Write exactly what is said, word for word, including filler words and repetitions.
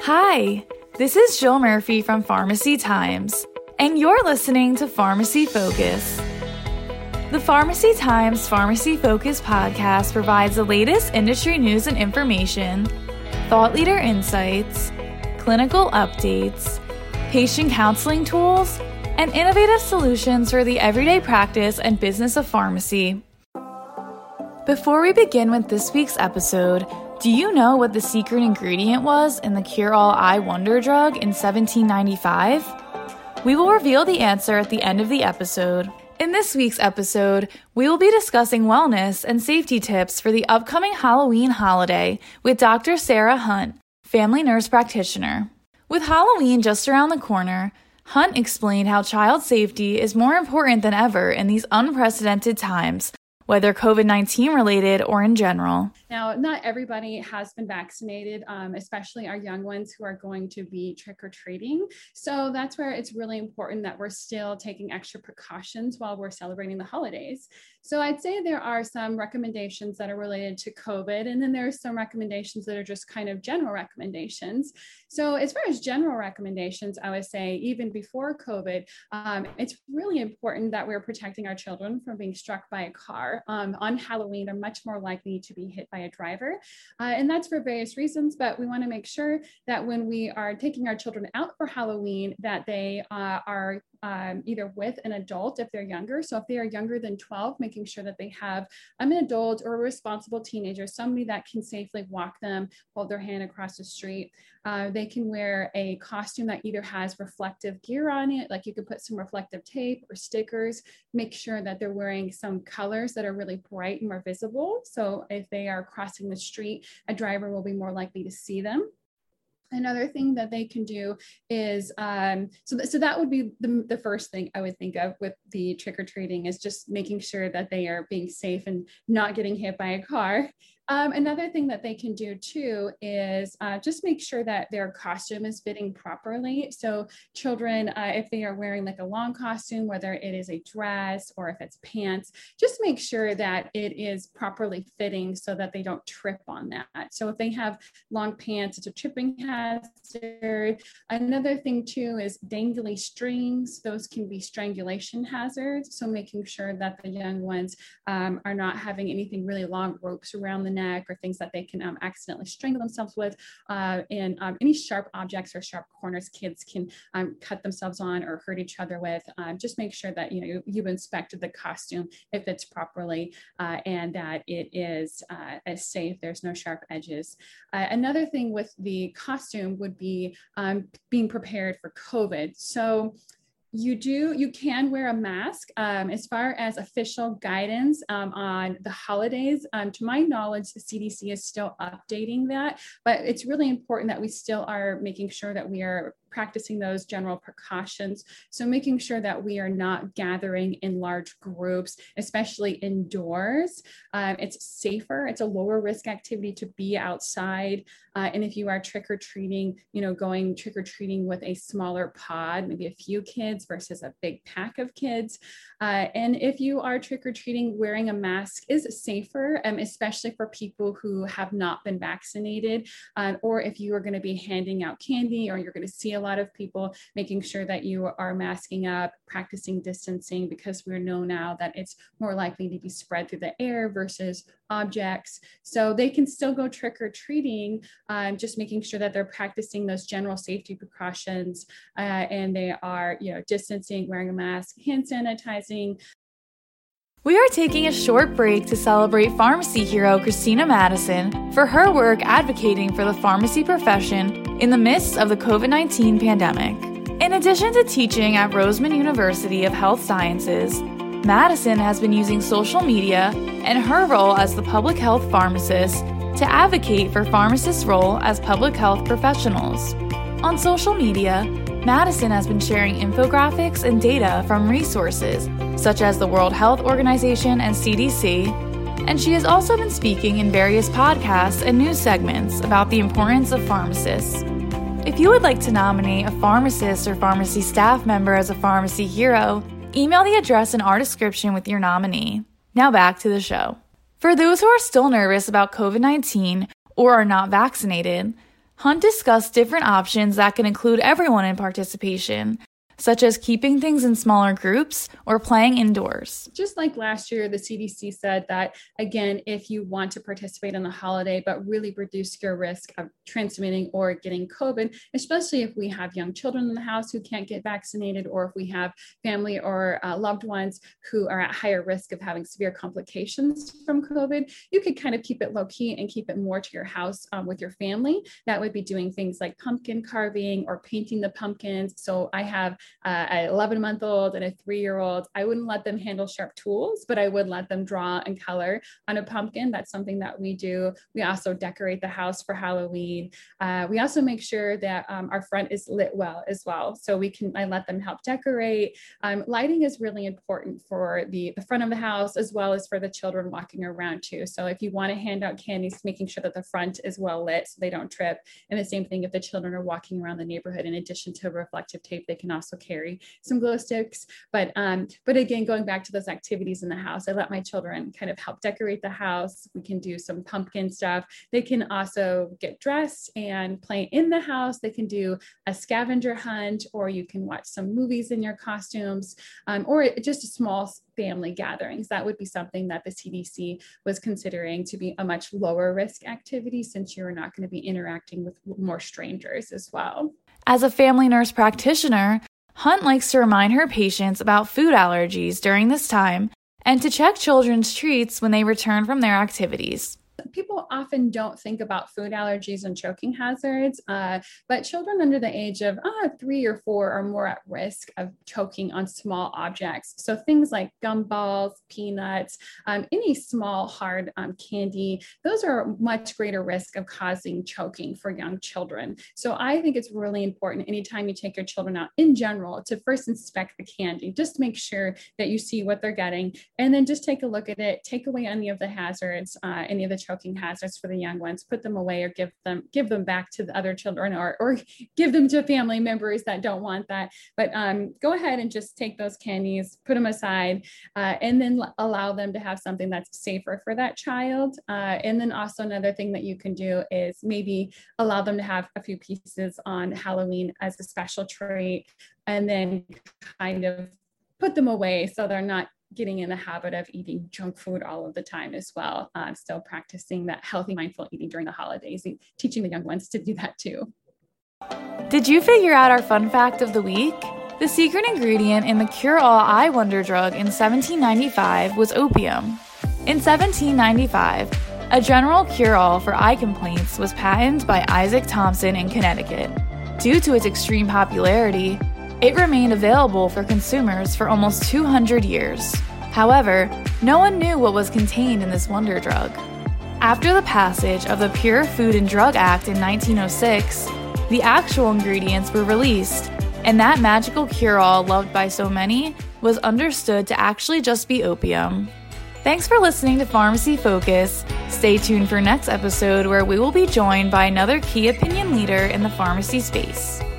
Hi, this is Jill Murphy from Pharmacy Times, and you're listening to Pharmacy Focus. The Pharmacy Times Pharmacy Focus podcast provides the latest industry news and information, thought leader insights, clinical updates, patient counseling tools, and innovative solutions for the everyday practice and business of pharmacy. Before we begin with this week's episode, do you know what the secret ingredient was in the cure-all eye wonder drug in seventeen ninety-five? We will reveal the answer at the end of the episode. In this week's episode, we will be discussing wellness and safety tips for the upcoming Halloween holiday with Doctor Sarah Hunt, family nurse practitioner. With Halloween just around the corner, Hunt explained how child safety is more important than ever in these unprecedented times, whether covid nineteen related or in general. Now, not everybody has been vaccinated, um, especially our young ones who are going to be trick-or-treating. So that's where it's really important that we're still taking extra precautions while we're celebrating the holidays. So I'd say there are some recommendations that are related to COVID, and then there are some recommendations that are just kind of general recommendations. So as far as general recommendations, I would say even before COVID, um, it's really important that we're protecting our children from being struck by a car. Um, on Halloween, they're much more likely to be hit by a driver. Uh, and that's for various reasons, but we want to make sure that when we are taking our children out for Halloween, that they uh, are um, either with an adult if they're younger. So if they are younger than twelve, making sure that they have um, an adult or a responsible teenager, somebody that can safely walk them, hold their hand across the street. Uh, they can wear a costume that either has reflective gear on it, like you could put some reflective tape or stickers. Make sure that they're wearing some colors that are really bright and more visible. So if they are crossing the street, a driver will be more likely to see them. Another thing that they can do is, um, so, th- so that would be the, the first thing I would think of with the trick-or-treating is just making sure that they are being safe and not getting hit by a car. Um, another thing that they can do too is uh, just make sure that their costume is fitting properly. So children, uh, if they are wearing like a long costume, whether it is a dress or if it's pants, just make sure that it is properly fitting so that they don't trip on that. So if they have long pants, it's a tripping hazard. Another thing too is dangly strings. Those can be strangulation hazards. So making sure that the young ones um, are not having anything really long ropes around the neck or things that they can um, accidentally strangle themselves with, uh, and um, any sharp objects or sharp corners kids can um, cut themselves on or hurt each other with. Um, just make sure that you know you, you've inspected the costume if it's properly uh, and that it is uh, safe. There's no sharp edges. Uh, another thing with the costume would be um, being prepared for COVID. So You do, you can wear a mask. Um, as far as official guidance um, on the holidays, um, to my knowledge, the C D C is still updating that, but it's really important that we still are making sure that we are practicing those general precautions. So making sure that we are not gathering in large groups, especially indoors. Um, it's safer, it's a lower risk activity to be outside. Uh, and if you are trick-or-treating, you know, going trick-or-treating with a smaller pod, maybe a few kids versus a big pack of kids. Uh, and if you are trick-or-treating, wearing a mask is safer, um, especially for people who have not been vaccinated, uh, or if you are going to be handing out candy or you're going to see a lot of people, making sure that you are masking up, practicing distancing, because we know now that it's more likely to be spread through the air versus objects. So they can still go trick-or-treating, um, just making sure that they're practicing those general safety precautions uh, and they are, you know, distancing, wearing a mask, hand sanitizing. We are taking a short break to celebrate pharmacy hero Christina Madison for her work advocating for the pharmacy profession in the midst of the covid nineteen pandemic. In addition to teaching at Roseman University of Health Sciences, Madison has been using social media and her role as the public health pharmacist to advocate for pharmacists' role as public health professionals. On social media, Madison has been sharing infographics and data from resources such as the World Health Organization and C D C, and she has also been speaking in various podcasts and news segments about the importance of pharmacists. If you would like to nominate a pharmacist or pharmacy staff member as a pharmacy hero, email the address in our description with your nominee. Now back to the show. For those who are still nervous about covid nineteen or are not vaccinated, Hunt discussed different options that can include everyone in participation, such as keeping things in smaller groups or playing indoors. Just like last year, the C D C said that, again, if you want to participate in the holiday, but really reduce your risk of transmitting or getting COVID, especially if we have young children in the house who can't get vaccinated, or if we have family or uh, loved ones who are at higher risk of having severe complications from COVID, you could kind of keep it low key and keep it more to your house um, with your family. That would be doing things like pumpkin carving or painting the pumpkins. So I have Uh, an eleven month old and a three year old. I wouldn't let them handle sharp tools, but I would let them draw and color on a pumpkin. That's something that we do. We also decorate the house for Halloween. Uh, we also make sure that um, our front is lit well as well. So we can, I let them help decorate. Um, lighting is really important for the, the front of the house, as well as for the children walking around too. So if you want to hand out candies, making sure that the front is well lit so they don't trip. And the same thing if the children are walking around the neighborhood, in addition to reflective tape, they can also carry some glow sticks. But um, but again, going back to those activities in the house, I let my children kind of help decorate the house. We can do some pumpkin stuff. They can also get dressed and play in the house. They can do a scavenger hunt, or you can watch some movies in your costumes, um, or just a small family gatherings. That would be something that the C D C was considering to be a much lower risk activity, since you're not going to be interacting with more strangers as well. As a family nurse practitioner, Hunt likes to remind her patients about food allergies during this time and to check children's treats when they return from their activities. People often don't think about food allergies and choking hazards, uh, but children under the age of uh, three or four are more at risk of choking on small objects. So things like gumballs, peanuts, um, any small hard um, candy, those are much greater risk of causing choking for young children. So I think it's really important anytime you take your children out in general to first inspect the candy, just make sure that you see what they're getting, and then just take a look at it, take away any of the hazards, uh, any of the choking hazards for the young ones, put them away, or give them give them back to the other children, or or give them to family members that don't want that. But um, go ahead and just take those candies, put them aside, uh, and then l- allow them to have something that's safer for that child. Uh, and then also another thing that you can do is maybe allow them to have a few pieces on Halloween as a special treat, and then kind of put them away so they're not getting in the habit of eating junk food all of the time as well. Uh, still practicing that healthy, mindful eating during the holidays, and teaching the young ones to do that too. Did you figure out our fun fact of the week? The secret ingredient in the cure-all eye wonder drug in seventeen ninety-five was opium. In seventeen ninety-five, a general cure-all for eye complaints was patented by Isaac Thompson in Connecticut. Due to its extreme popularity, it remained available for consumers for almost two hundred years. However, no one knew what was contained in this wonder drug. After the passage of the Pure Food and Drug Act in nineteen oh six, the actual ingredients were released, and that magical cure-all loved by so many was understood to actually just be opium. Thanks for listening to Pharmacy Focus. Stay tuned for next episode, where we will be joined by another key opinion leader in the pharmacy space.